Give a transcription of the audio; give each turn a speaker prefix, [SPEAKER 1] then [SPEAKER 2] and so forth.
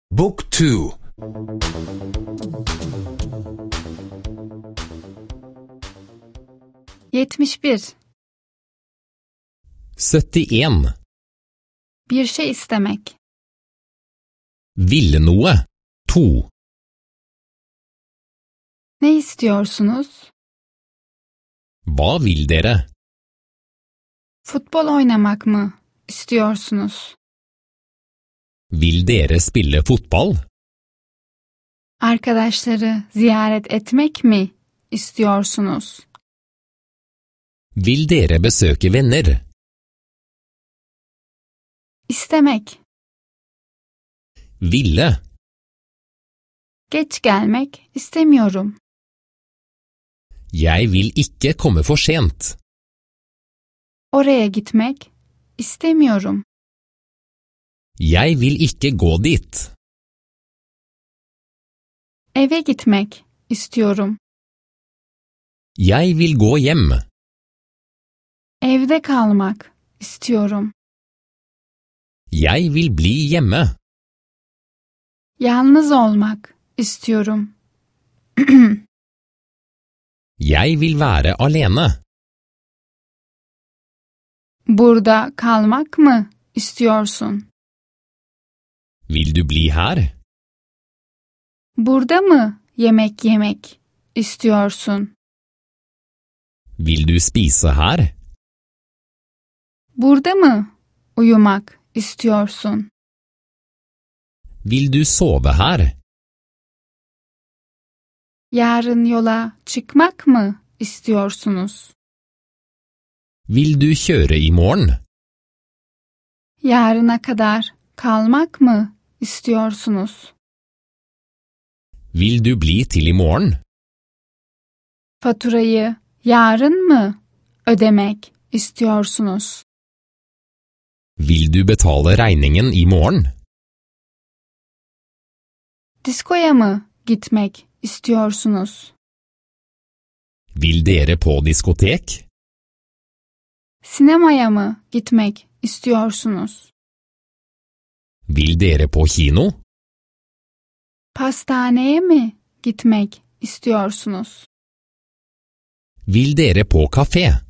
[SPEAKER 1] Book 2.
[SPEAKER 2] 71.
[SPEAKER 3] 71.
[SPEAKER 2] Bir şey istemek.
[SPEAKER 3] Ville noe. 2.
[SPEAKER 2] Ne istiyorsunuz?
[SPEAKER 3] Hva vil dere?
[SPEAKER 2] Futbol oynamak mı istiyorsunuz?
[SPEAKER 3] Vil dere spille fotball?
[SPEAKER 2] Arkadaşları ziyaret etmek mi istiyorsunuz?
[SPEAKER 3] Vil dere besøke venner?
[SPEAKER 2] İstemek.
[SPEAKER 3] Ville.
[SPEAKER 2] Geç gelmek istemiyorum.
[SPEAKER 3] Jeg vil ikke komme for sent.
[SPEAKER 2] Oraya gitmek istemiyorum.
[SPEAKER 3] Jeg vil ikke gå dit.
[SPEAKER 2] Eve gitmek istiyorum.
[SPEAKER 3] Jeg vil gå hjem.
[SPEAKER 2] Evde kalmak istiyorum.
[SPEAKER 3] Jeg vil bli hjemme.
[SPEAKER 2] Yalnız olmak istiyorum.
[SPEAKER 3] Jeg vil være alene.
[SPEAKER 2] Burada kalmak mı istiyorsun?
[SPEAKER 3] Vil du bli her?
[SPEAKER 2] Burada mı yemek yemek istiyorsun?
[SPEAKER 3] Vil du spise her?
[SPEAKER 2] Burada mı uyumak istiyorsun?
[SPEAKER 3] Vil du sove her?
[SPEAKER 2] Yarın yola çıkmak mı istiyorsunuz?
[SPEAKER 3] Vil du kjøre i morgen?
[SPEAKER 2] Yarına kadar kalmak mı istiyorsunuz?
[SPEAKER 3] Vil du bli til i morgen?
[SPEAKER 2] Faturayı yarın mı ödemek istiyorsunuz?
[SPEAKER 3] Vil du betale regningen i morgen?
[SPEAKER 2] Diskoya mı gitmek istiyorsunuz?
[SPEAKER 3] Vil dere på diskotek?
[SPEAKER 2] Sinemaya mı gitmek istiyorsunuz?
[SPEAKER 3] Vil dere på kino?
[SPEAKER 2] Pastaneye mi gitmek istiyorsunuz?
[SPEAKER 3] Vil dere på kafé?